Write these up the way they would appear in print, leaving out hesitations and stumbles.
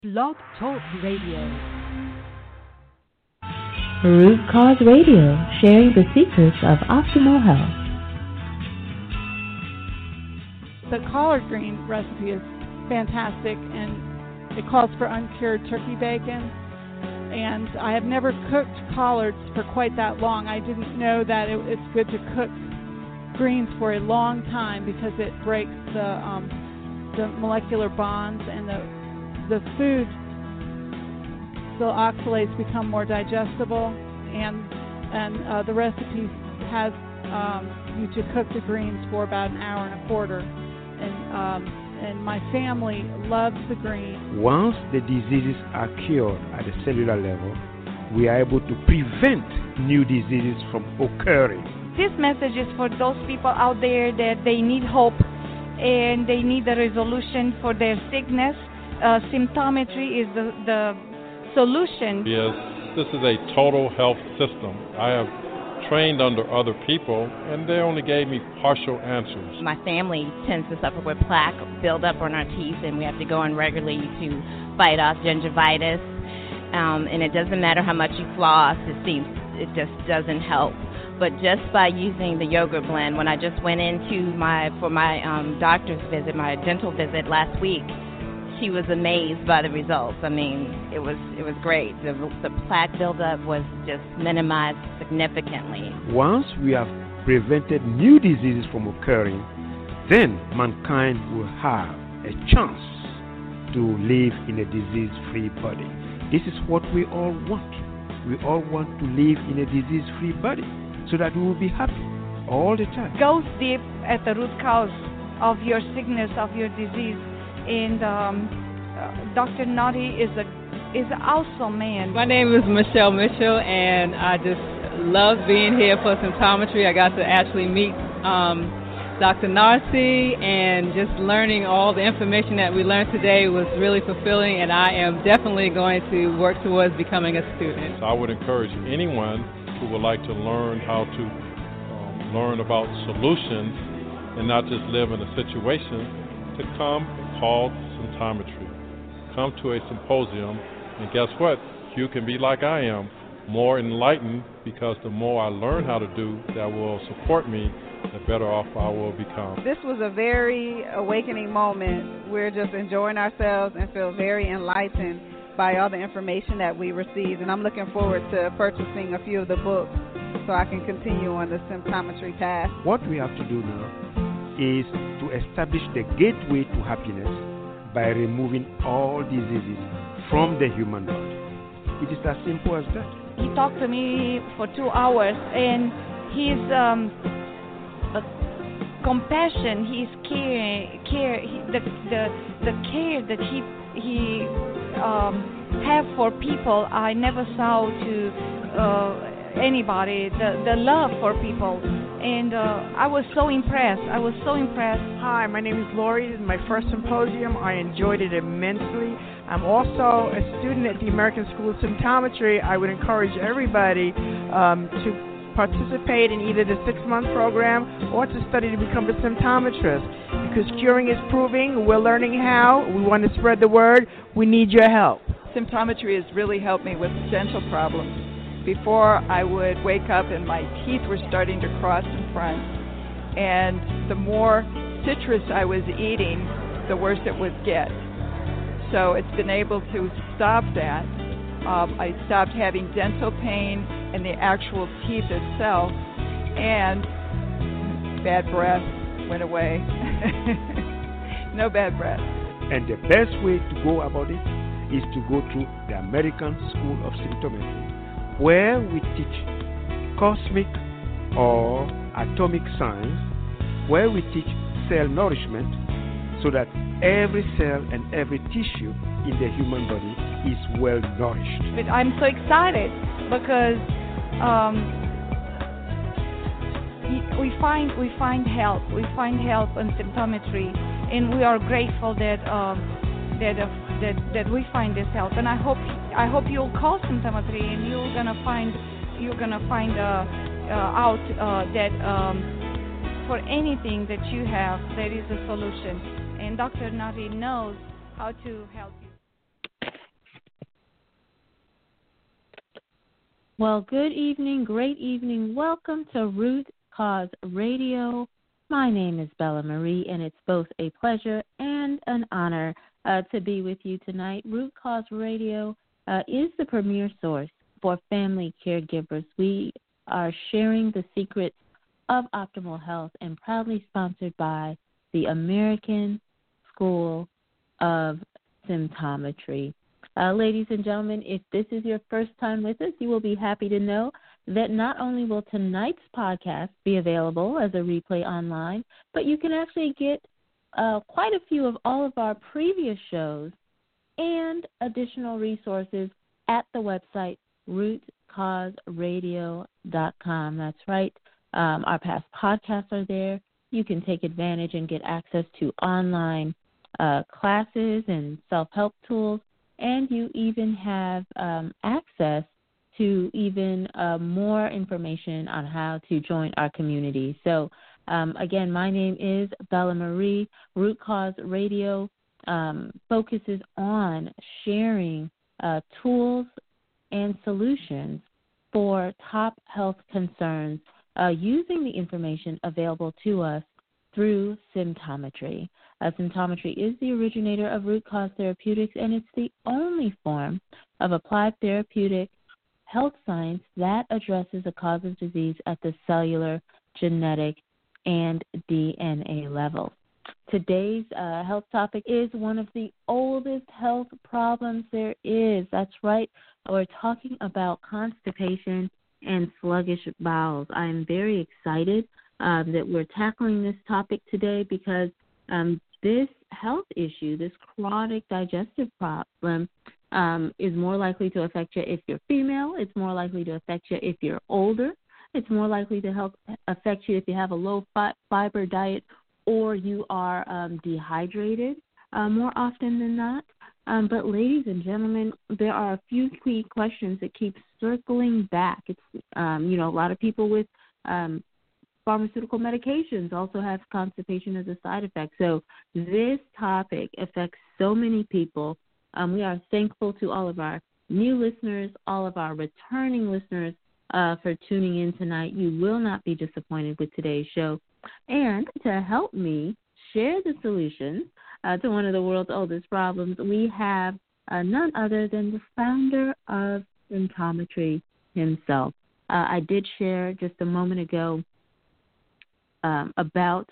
Blog Talk Radio. Root Cause Radio, sharing the secrets of optimal health. The collard green recipe is fantastic, and it calls for uncured turkey bacon. And I have never cooked collards for quite that long. I didn't know that it's good to cook greens for a long time because it breaks the molecular bonds, and the food, the oxalates become more digestible, and the recipe has you to cook the greens for about an hour and a quarter, and my family loves the greens. Once the diseases are cured at the cellular level, we are able to prevent new diseases from occurring. This message is for those people out there that they need hope and they need a resolution for their sickness. Symptometry is the solution. Yes, this is a total health system. I have trained under other people, and they only gave me partial answers. My family tends to suffer with plaque build up on our teeth, and we have to go in regularly to fight off gingivitis. And it doesn't matter how much you floss, it just doesn't help. But just by using the yogurt blend, when I just went into my doctor's visit, my dental visit last week, she was amazed by the results. I mean, it was great. The plaque buildup was just minimized significantly. Once we have prevented new diseases from occurring, then mankind will have a chance to live in a disease-free body. This is what we all want. We all want to live in a disease-free body so that we will be happy all the time. Go deep at the root cause of your sickness, of your disease. And Dr. Nartey is an awesome man. My name is Michelle Mitchell, and I just love being here for symptometry. I got to actually meet Dr. Nartey, and just learning all the information that we learned today was really fulfilling, and I am definitely going to work towards becoming a student. I would encourage anyone who would like to learn how to learn about solutions and not just live in a situation to come and call symptometry. Come to a symposium, and guess what? You can be like I am, more enlightened, because the more I learn how to do that will support me, the better off I will become. This was a very awakening moment. We're just enjoying ourselves and feel very enlightened by all the information that we received, and I'm looking forward to purchasing a few of the books so I can continue on the symptometry path. What we have to do now is to establish the gateway to happiness by removing all diseases from the human body. It is as simple as that. He talked to me for 2 hours, and his compassion, his the care that he have for people, I never saw to anybody. The love for people, and I was so impressed. Hi, my name is Lori. This is my first symposium. I enjoyed it immensely. I'm also a student at the American School of Symptometry. I would encourage everybody to participate in either the 6-month program or to study to become a symptometrist, because curing is proving. We're learning how. We want to spread the word. We need your help. Symptometry has really helped me with dental problems. Before, I would wake up and my teeth were starting to cross in front, and the more citrus I was eating, the worse it would get. So it's been able to stop that. I stopped having dental pain and the actual teeth itself, and bad breath went away. No bad breath. And the best way to go about it is to go to the American School of Symptometry, where we teach cosmic or atomic science, where we teach cell nourishment, so that every cell and every tissue in the human body is well nourished. But I'm so excited because we find help in symptometry, and we are grateful that we find this help. And I hope you'll call symptometry, and you're gonna find out that for anything that you have, there is a solution, and Dr. Nartey knows how to help you. Well, good evening, great evening. Welcome to Root Cause Radio. My name is Bella Marie, and it's both a pleasure and an honor to be with you tonight. Root Cause Radio is the premier source for family caregivers. We are sharing the secrets of optimal health and proudly sponsored by the American School of Symptometry. Ladies and gentlemen, if this is your first time with us, you will be happy to know that not only will tonight's podcast be available as a replay online, but you can actually get quite a few of all of our previous shows and additional resources at the website rootcauseradio.com. That's right. Our past podcasts are there. You can take advantage and get access to online classes and self-help tools. And you even have access to even more information on how to join our community. So, again, my name is Bella Marie. Root Cause Radio focuses on sharing tools and solutions for top health concerns using the information available to us through symptometry. Symptometry is the originator of root cause therapeutics, and it's the only form of applied therapeutic health science that addresses the cause of disease at the cellular, genetic, and DNA level. Today's health topic is one of the oldest health problems there is. That's right. We're talking about constipation and sluggish bowels. I'm very excited that we're tackling this topic today because this health issue, this chronic digestive problem, is more likely to affect you if you're female. It's more likely to affect you if you're older. It's more likely to affect you if you have a low fiber diet or you are dehydrated more often than not. But ladies and gentlemen, there are a few key questions that keep circling back. It's, a lot of people with pharmaceutical medications also have constipation as a side effect. So this topic affects so many people. We are thankful to all of our new listeners, all of our returning listeners for tuning in tonight. You will not be disappointed with today's show. And to help me share the solutions to one of the world's oldest problems, we have none other than the founder of Symptometry himself. I did share just a moment ago about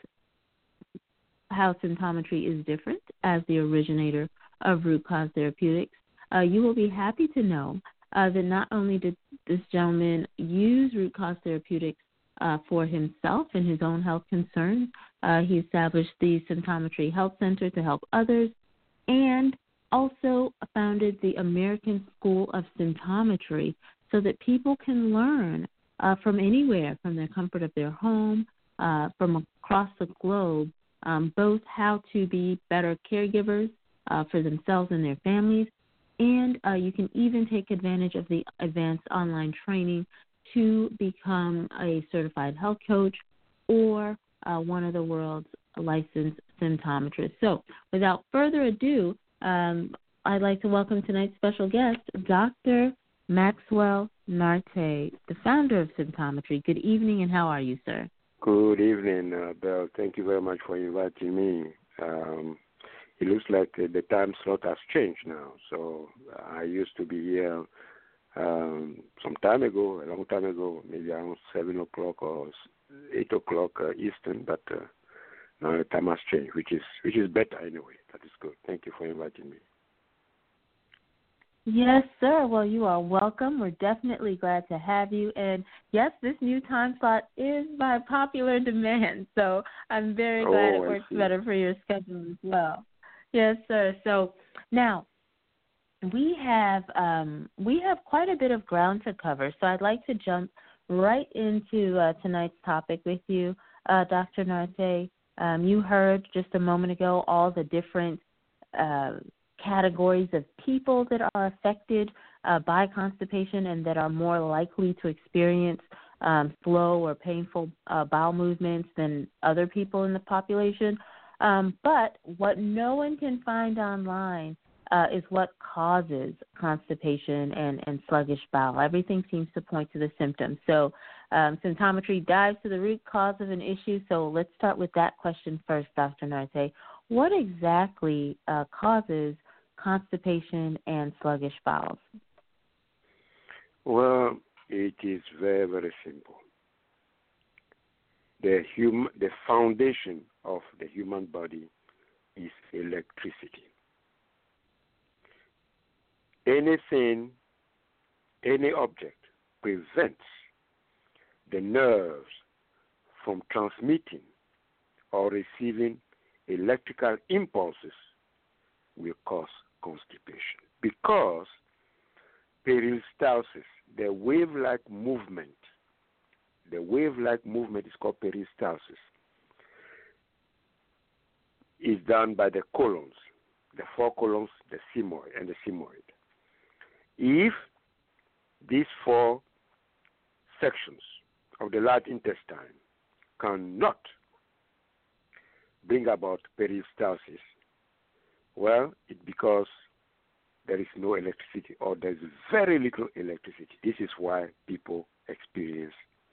how symptometry is different as the originator of root cause therapeutics. You will be happy to know that not only did this gentleman use root cause therapeutics for himself and his own health concerns, he established the Symptometry Health Center to help others, and also founded the American School of Symptometry so that people can learn from anywhere, from the comfort of their home, from across the globe, both how to be better caregivers for themselves and their families, and you can even take advantage of the advanced online training to become a certified health coach or one of the world's licensed symptometrists. So without further ado, I'd like to welcome tonight's special guest, Dr. Maxwell Narte, the founder of Symptometry. Good evening, and how are you, sir? Good evening, Belle. Thank you very much for inviting me. It looks like the time slot has changed now. So I used to be here some time ago, a long time ago, maybe around 7 o'clock or 8 o'clock Eastern, but now the time has changed, which is better anyway. That is good. Thank you for inviting me. Yes, sir. Well, you are welcome. We're definitely glad to have you. And, yes, this new time slot is by popular demand, so I'm very glad it works better for your schedule as well. Yes, sir. So now we have quite a bit of ground to cover, so I'd like to jump right into tonight's topic with you, Dr. Narte. You heard just a moment ago all the different categories of people that are affected by constipation and that are more likely to experience slow or painful bowel movements than other people in the population. But what no one can find online is what causes constipation and sluggish bowel. Everything seems to point to the symptoms. So symptometry dives to the root cause of an issue. So let's start with that question first, Dr. Nartey. What exactly causes constipation and sluggish bowels? Well, it is very, very simple. The foundation of the human body is electricity. Anything, any object prevents the nerves from transmitting or receiving electrical impulses will cause constipation. Because peristalsis, the wave-like movement is called peristalsis, is done by the colons, the four colons, the sigmoid, and the sigmoid. If these four sections of the large intestine cannot bring about peristalsis, well, it's because there is no electricity or there is very little electricity. This is why people experience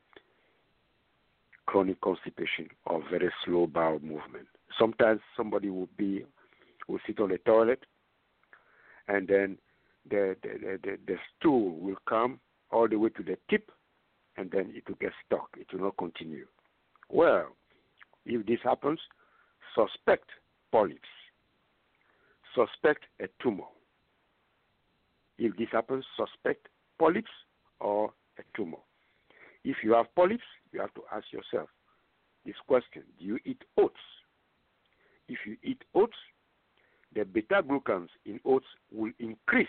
chronic constipation or very slow bowel movement. Sometimes somebody will sit on the toilet, and then the stool will come all the way to the tip, and then it will get stuck. It will not continue. Well, if this happens, suspect polyps. Suspect a tumor. If this happens, suspect polyps or a tumor. If you have polyps, you have to ask yourself this question: do you eat oats? If you eat oats, the beta-glucans in oats will increase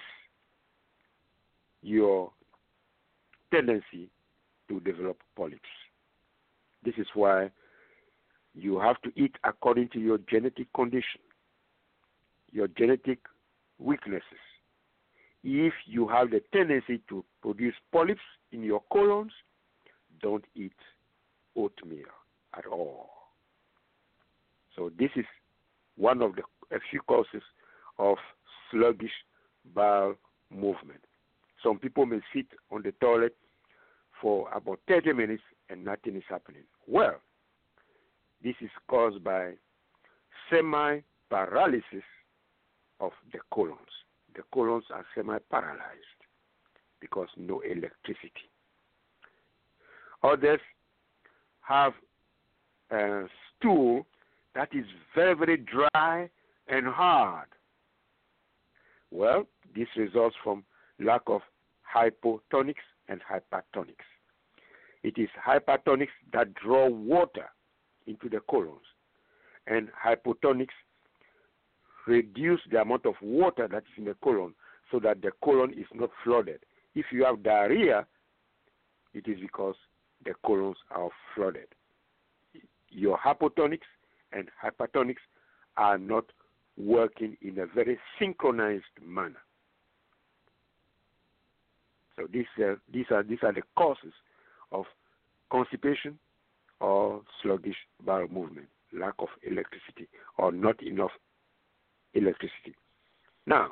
your tendency to develop polyps. This is why you have to eat according to your genetic condition, your genetic weaknesses. If you have the tendency to produce polyps in your colons, don't eat oatmeal at all. So this is one of a few causes of sluggish bowel movement. Some people may sit on the toilet for about 30 minutes and nothing is happening. Well, this is caused by semi-paralysis of the colons. The colons are semi-paralyzed because no electricity. Others have a stool that is very, very dry and hard. Well, this results from lack of hypotonics and hypertonics. It is hypertonics that draw water into the colons, and hypotonics reduce the amount of water that is in the colon so that the colon is not flooded. If you have diarrhea, it is because the colons are flooded. Your hypotonics and hypertonics are not working in a very synchronized manner. So these are the causes of constipation or sluggish bowel movement, lack of electricity or not enough electricity. Now,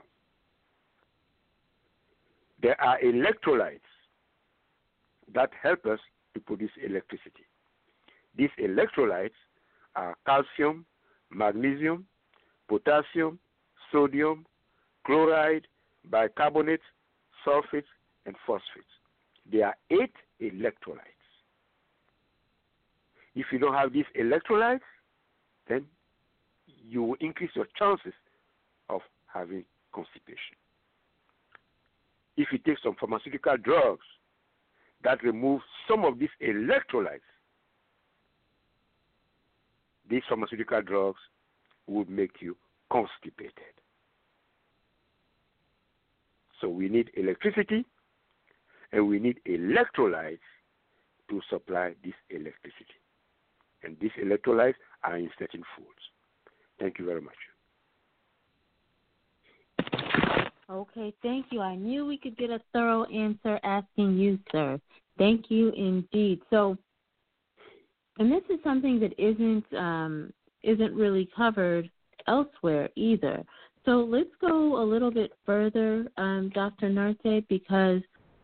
there are electrolytes that help us to produce electricity. These electrolytes are calcium, magnesium, potassium, sodium, chloride, bicarbonate, sulfates, and phosphates. There are 8 electrolytes. If you don't have these electrolytes, then you will increase your chances of having constipation. If you take some pharmaceutical drugs that remove some of these electrolytes, these pharmaceutical drugs would make you constipated. So we need electricity and we need electrolytes to supply this electricity. And these electrolytes are in certain foods. Thank you very much. Okay, thank you. I knew we could get a thorough answer asking you, sir. Thank you indeed. So, and this is something that isn't really covered elsewhere either. So let's go a little bit further, Dr. Nartey, because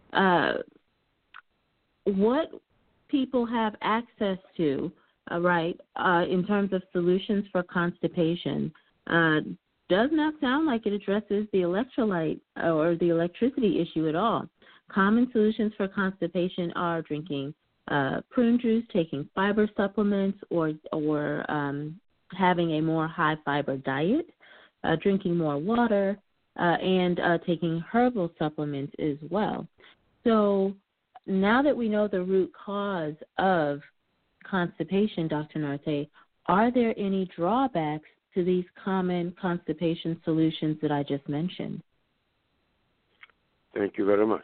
what people have access to, in terms of solutions for constipation, does not sound like it addresses the electrolyte or the electricity issue at all. Common solutions for constipation are drinking prune juice, taking fiber supplements, or having a more high-fiber diet, drinking more water, and taking herbal supplements as well. So now that we know the root cause of constipation, Dr. Nartey, are there any drawbacks to these common constipation solutions that I just mentioned? Thank you very much.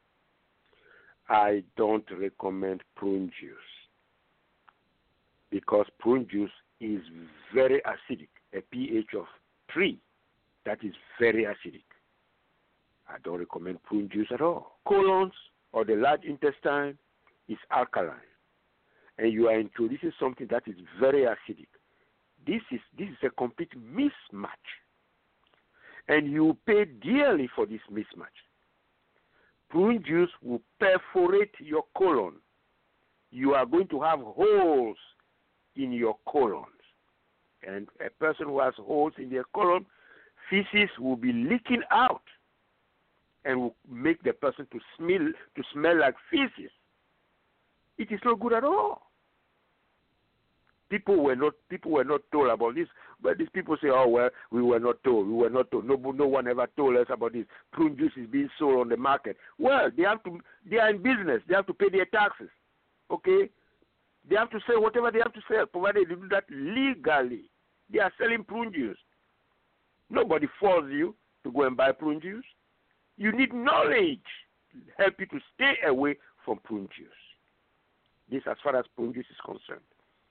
I don't recommend prune juice because prune juice is very acidic, a pH of 3. That is very acidic. I don't recommend prune juice at all. Colons or the large intestine is alkaline, and you are introducing something that is very acidic. This is a complete mismatch, and you pay dearly for this mismatch. Prune juice will perforate your colon. You are going to have holes in your colons, and a person who has holes in their colon, feces will be leaking out and will make the person to smell like feces. It is not good at all. People were not told about this, but these people say, "Oh well, we were not told. We were not told. No one ever told us about this. Prune juice is being sold on the market." Well, they are in business. They have to pay their taxes. Okay, they have to sell whatever they have to sell, provided they do that legally. They are selling prune juice. Nobody forces you to go and buy prune juice. You need knowledge to help you to stay away from prune juice. This, as far as prune juice is concerned.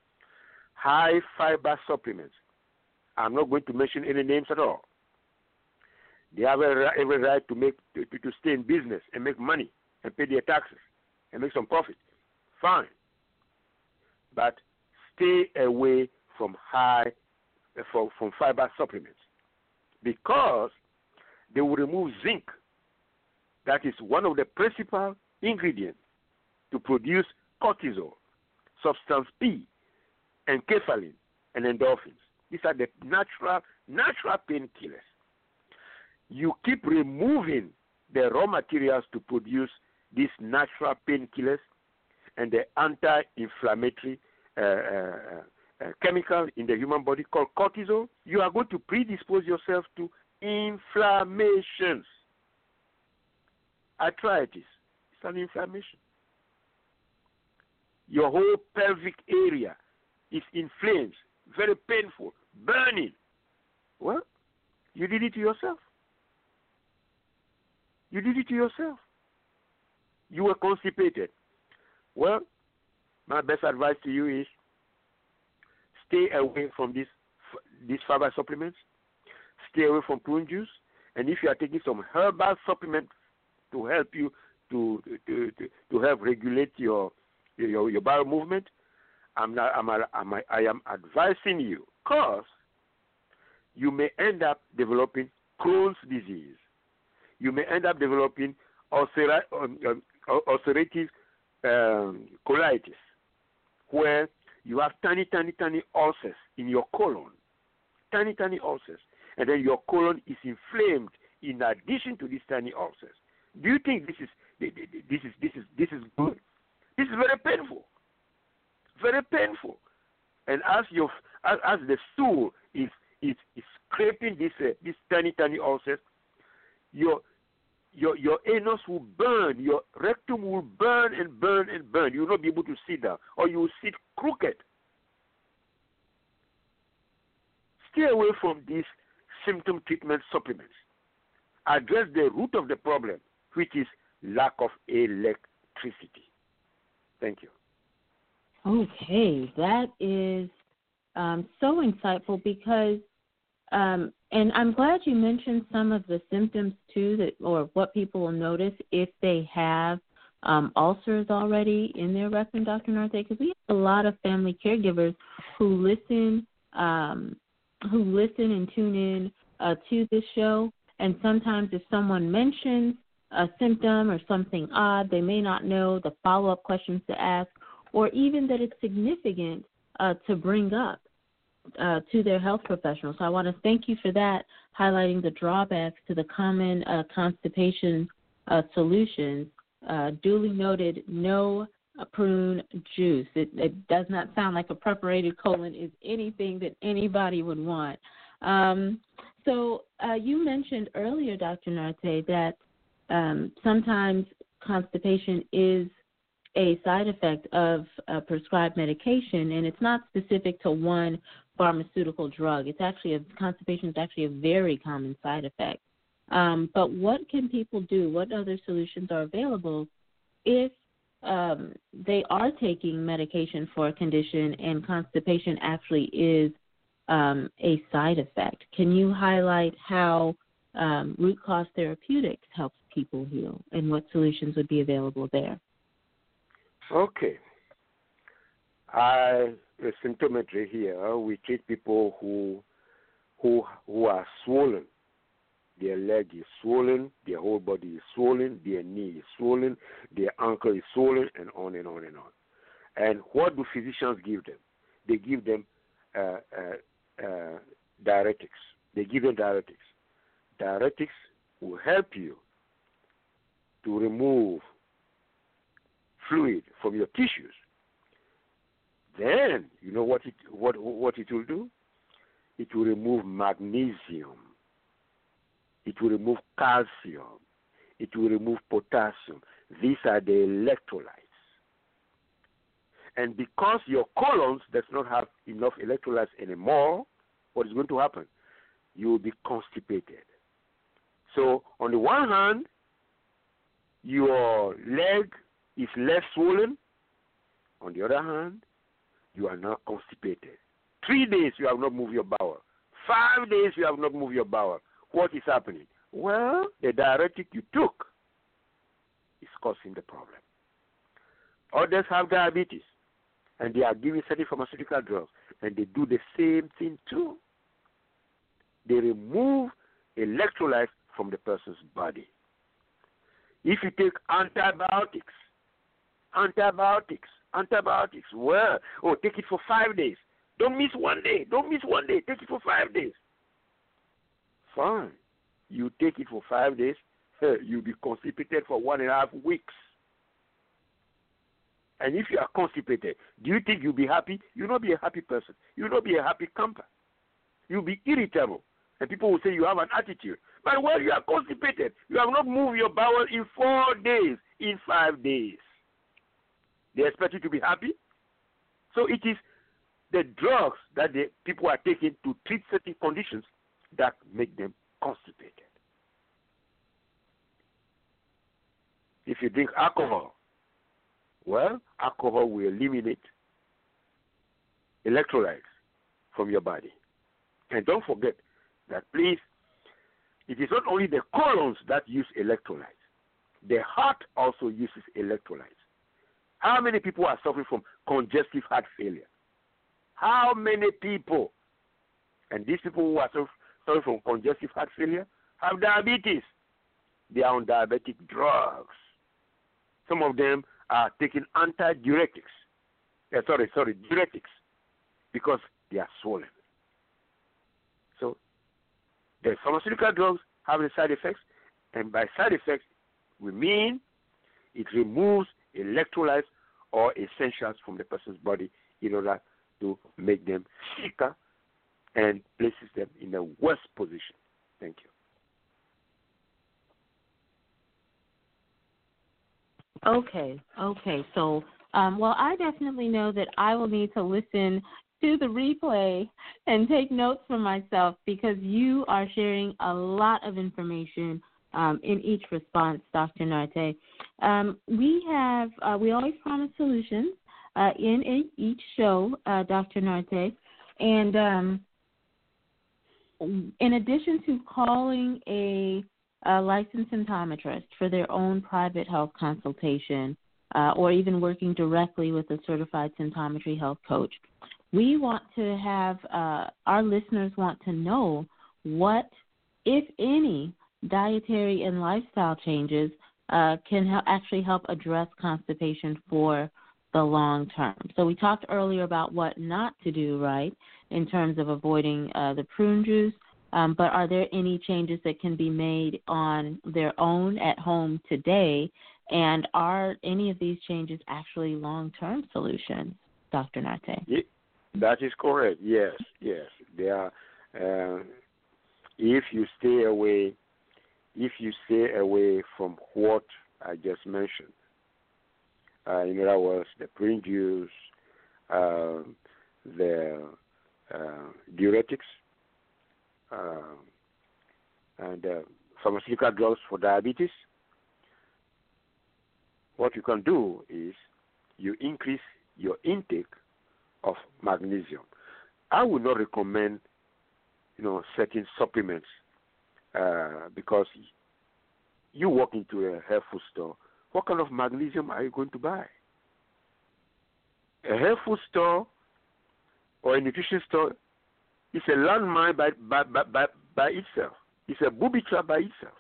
High fiber supplements. I'm not going to mention any names at all. They have every right to stay in business and make money and pay their taxes and make some profit. Fine. But stay away from from fiber supplements because they will remove zinc. That is one of the principal ingredients to produce cortisol, substance P, enkephalin, and endorphins. These are the natural painkillers. You keep removing the raw materials to produce these natural painkillers and the anti-inflammatory chemical in the human body called cortisol, you are going to predispose yourself to inflammations. Arthritis, it's an inflammation. Your whole pelvic area is inflamed, very painful, burning. Well, you did it to yourself. You did it to yourself. You were constipated. Well, my best advice to you is stay away from these fiber supplements. Stay away from prune juice. And if you are taking some herbal supplement to help you to help regulate your bowel movement, I am advising you, because you may end up developing Crohn's disease. You may end up developing ulcerative colitis, where you have tiny ulcers in your colon, tiny ulcers, and then your colon is inflamed in addition to these tiny ulcers. Do you think this is good? This is very painful. Very painful, and as the stool is scraping these tiny ulcers, your anus will burn, your rectum will burn and burn and burn. You will not be able to sit down, or you will sit crooked. Stay away from these symptom treatment supplements. Address the root of the problem, which is lack of electricity. Thank you. Okay, that is so insightful because, and I'm glad you mentioned some of the symptoms too, or what people will notice if they have ulcers already in their rectum, Dr. Nartey, because we have a lot of family caregivers who listen and tune in to this show, and sometimes if someone mentions a symptom or something odd, they may not know the follow-up questions to ask, or even that it's significant to bring up to their health professional. So I want to thank you for that, highlighting the drawbacks to the common constipation solutions. Duly noted, no prune juice. It does not sound like a preparated colon is anything that anybody would want. So you mentioned earlier, Dr. Narte, that sometimes constipation is a side effect of prescribed medication, and it's not specific to one pharmaceutical drug. It's actually constipation is actually a very common side effect. But what can people do? What other solutions are available if they are taking medication for a condition and constipation actually is a side effect? Can you highlight how root cause therapeutics helps people heal and what solutions would be available there? Okay. The symptometry here, we treat people who are swollen. Their leg is swollen, their whole body is swollen, their knee is swollen, their ankle is swollen, and on and on and on. And what do physicians give them? They give them diuretics. They give them diuretics. Diuretics will help you to remove fluid from your tissues. Then, you know what it will do? It will remove magnesium. It will remove calcium. It will remove potassium. These are the electrolytes. And because your colon does not have enough electrolytes anymore, what is going to happen? You will be constipated. So, on the one hand, your leg is less swollen. On the other hand, you are now constipated. 3 days you have not moved your bowel. 5 days you have not moved your bowel. What is happening? Well, the diuretic you took is causing the problem. Others have diabetes, and they are giving certain pharmaceutical drugs, and they do the same thing too. They remove electrolytes from the person's body. If you take antibiotics, well, take it for 5 days. Don't miss 1 day. Take it for 5 days. Fine. You take it for 5 days, you'll be constipated for 1.5 weeks. And if you are constipated, do you think you'll be happy? You'll not be a happy person. You'll not be a happy camper. You'll be irritable. And people will say you have an attitude. But when you are constipated, you have not moved your bowel in 4 days, in 5 days. They expect you to be happy? So it is the drugs that the people are taking to treat certain conditions that make them constipated. If you drink alcohol, well, alcohol will eliminate electrolytes from your body. And don't forget that, please, it is not only the colons that use electrolytes. The heart also uses electrolytes. How many people are suffering from congestive heart failure? How many people? And these people who are suffering from congestive heart failure have diabetes. They are on diabetic drugs. Some of them are taking diuretics, because they are swollen. So the pharmaceutical drugs have the side effects, and by side effects, we mean it removes electrolytes or essentials from the person's body in order to make them sicker and places them in a worse position. Thank you. Okay. So, well, I definitely know that I will need to listen to the replay and take notes for myself, because you are sharing a lot of information in each response, Dr. Narte. We always promise solutions in each show, Dr. Narte, and in addition to calling a licensed symptometrist for their own private health consultation, or even working directly with a certified symptometry health coach, we want to have our listeners want to know what if any, dietary and lifestyle changes can actually help address constipation for the long term. So we talked earlier about what not to do, right, in terms of avoiding the prune juice, but are there any changes that can be made on their own at home today, and are any of these changes actually long-term solutions, Dr. Narte? Yeah, that is correct, yes. They are, if you stay away from what I just mentioned, in other words, the prune juice, the diuretics, and pharmaceutical drugs for diabetes, what you can do is you increase your intake of magnesium. I would not recommend, certain supplements because you walk into a health food store. What kind of magnesium are you going to buy? A health food store or a nutrition store is a landmine by itself. It's a booby trap by itself.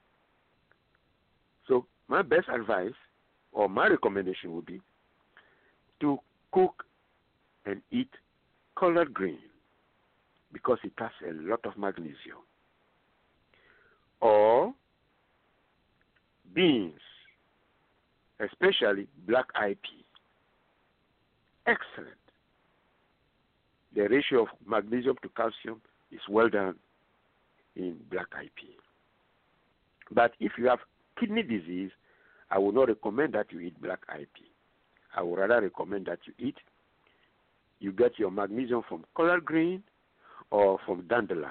So my best advice or my recommendation would be to cook and eat collard green because it has a lot of magnesium. Or beans, especially black-eyed pea. Excellent. The ratio of magnesium to calcium is well done in black-eyed pea. But if you have kidney disease, I would not recommend that you eat black-eyed pea. I would rather recommend that you get your magnesium from collard green or from dandelion.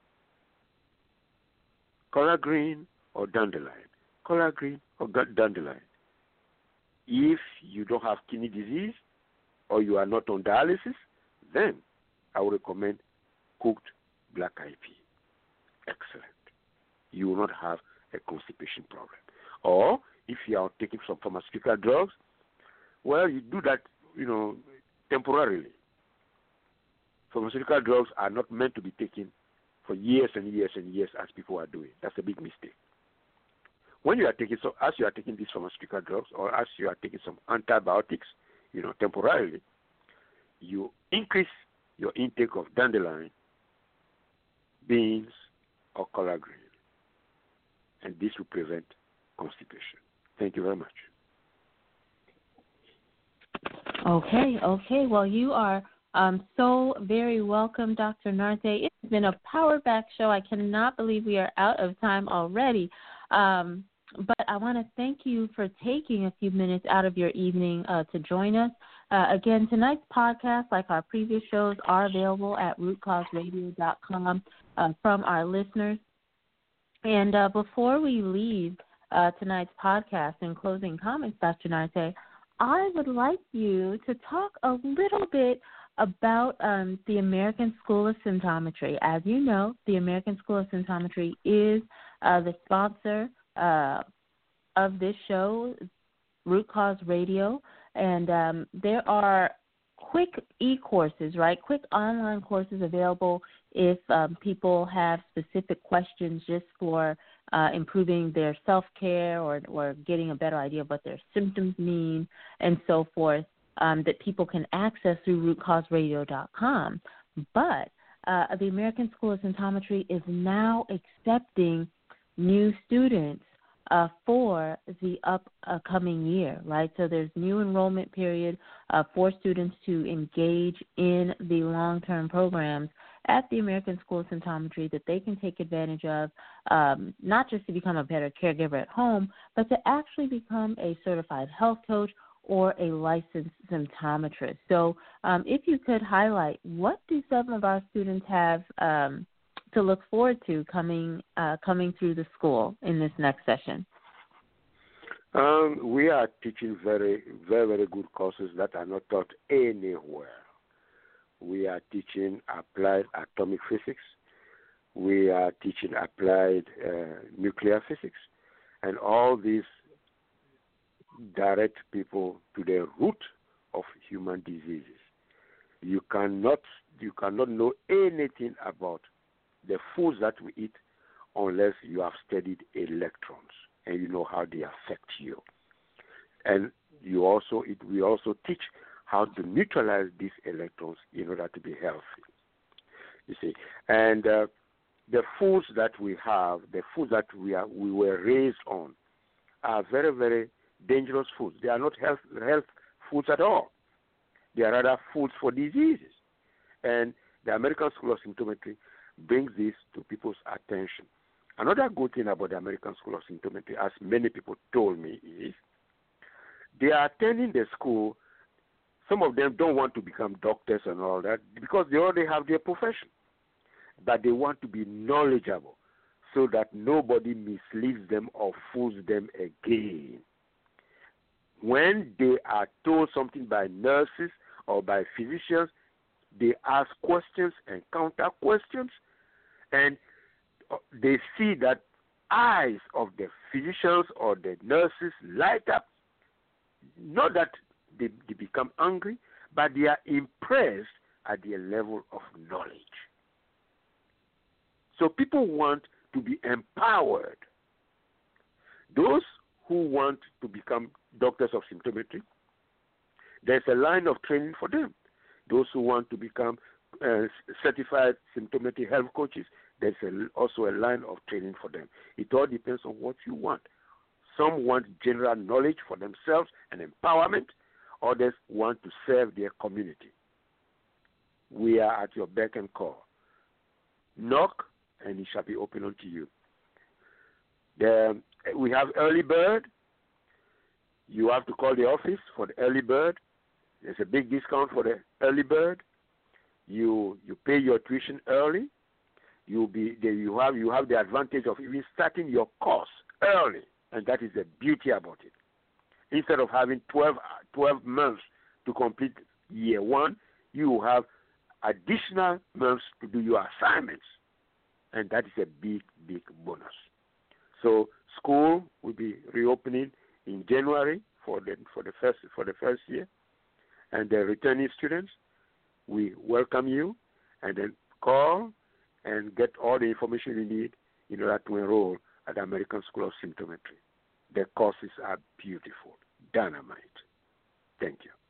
Collard green or dandelion. Collard green or dandelion. If you don't have kidney disease or you are not on dialysis, then I would recommend cooked black-eyed pea. Excellent. You will not have a constipation problem. Or if you are taking some pharmaceutical drugs, well, you do that, temporarily. Pharmaceutical drugs are not meant to be taken for years and years and years as people are doing. That's a big mistake. When you are taking, as you are taking these pharmaceutical drugs or as you are taking some antibiotics, temporarily, you increase your intake of dandelion, beans, or collard green. And this will prevent constipation. Thank you very much. Okay. Well, you are so very welcome, Dr. Narte. It's been a power-packed show. I cannot believe we are out of time already. But I want to thank you for taking a few minutes out of your evening to join us. Again, tonight's podcast, like our previous shows, are available at rootcauseradio.com from our listeners. And before we leave tonight's podcast and closing comments, Dr. Narte, I would like you to talk a little bit about the American School of Symptometry. As you know, the American School of Symptometry is the sponsor of this show, Root Cause Radio, and there are quick e-courses, right? Quick online courses available if people have specific questions just for improving their self-care or getting a better idea of what their symptoms mean and so forth, that people can access through rootcauseradio.com. But the American School of Symptometry is now accepting new students for the upcoming year, right? So there's new enrollment period for students to engage in the long-term programs at the American School of Symptometry that they can take advantage of, not just to become a better caregiver at home, but to actually become a certified health coach or a licensed symptometrist. So if you could highlight, what do some of our students have to look forward to coming through the school in this next session? We are teaching very, very, very good courses that are not taught anywhere. We are teaching applied atomic physics. We are teaching applied nuclear physics. And all these direct people to the root of human diseases. You cannot know anything about the foods that we eat unless you have studied electrons and you know how they affect you. And we also teach how to neutralize these electrons in order to be healthy. You see, and the foods that we have, the foods that we were raised on, are very, very dangerous foods. They are not health foods at all. They are rather foods for diseases. And the American School of Symptometry brings this to people's attention. Another good thing about the American School of Symptometry, as many people told me, is they are attending the school. Some of them don't want to become doctors and all that because they already have their profession. But they want to be knowledgeable so that nobody misleads them or fools them again. When they are told something by nurses or by physicians, they ask questions and counter questions, and they see that eyes of the physicians or the nurses light up. Not that they become angry, but they are impressed at their level of knowledge. So people want to be empowered. Those who want to become doctors of symptometry, there's a line of training for them. Those who want to become certified symptometry health coaches, there's also a line of training for them. It all depends on what you want. Some want general knowledge for themselves and empowerment. Others want to serve their community. We are at your beck and call. Knock, and it shall be open unto you. We have early bird. You have to call the office for the early bird. There's a big discount for the early bird. You pay your tuition early. You have the advantage of even starting your course early, and that is the beauty about it. Instead of having 12 months to complete year one, you have additional months to do your assignments, and that is a big, big bonus. So school will be reopening in January for the first year, and the returning students, we welcome you, and then call and get all the information you need in order to enroll at the American School of Symptometry. The courses are beautiful, dynamite. Thank you.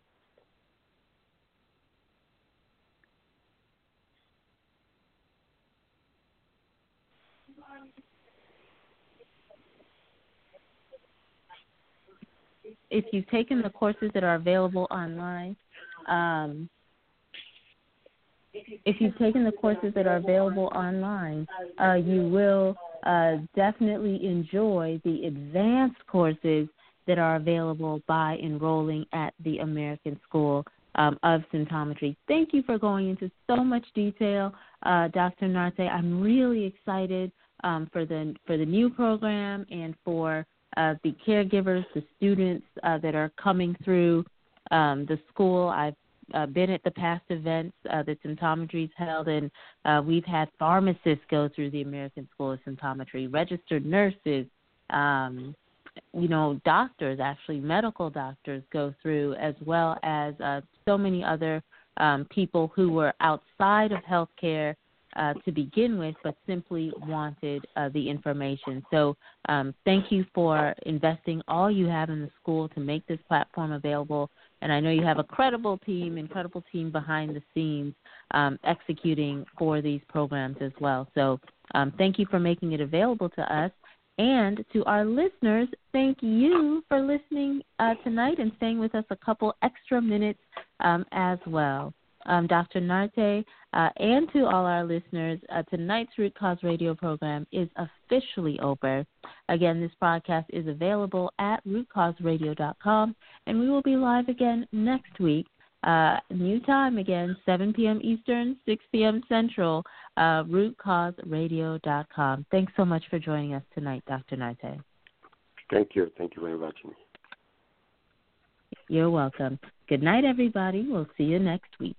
If you've taken the courses that are available online, you will definitely enjoy the advanced courses that are available by enrolling at the American School of Symptometry. Thank you for going into so much detail, Dr. Narte. I'm really excited for the new program and for the caregivers, the students that are coming through the school. I've been at the past events that Symptometry's held, and we've had pharmacists go through the American School of Symptometry, registered nurses, doctors, actually medical doctors go through, as well as so many other people who were outside of healthcare to begin with, but simply wanted the information. So thank you for investing all you have in the school to make this platform available. And I know you have incredible team behind the scenes executing for these programs as well. So thank you for making it available to us. And to our listeners, thank you for listening tonight and staying with us a couple extra minutes as well. Dr. Narte, and to all our listeners, tonight's Root Cause Radio program is officially over. Again, this broadcast is available at rootcauseradio.com, and we will be live again next week. New time again, 7 p.m. Eastern, 6 p.m. Central, rootcauseradio.com. Thanks so much for joining us tonight, Dr. Narte. Thank you. Thank you for inviting me. You're welcome. Good night, everybody. We'll see you next week.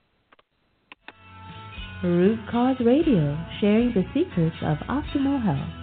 Root Cause Radio, sharing the secrets of optimal health.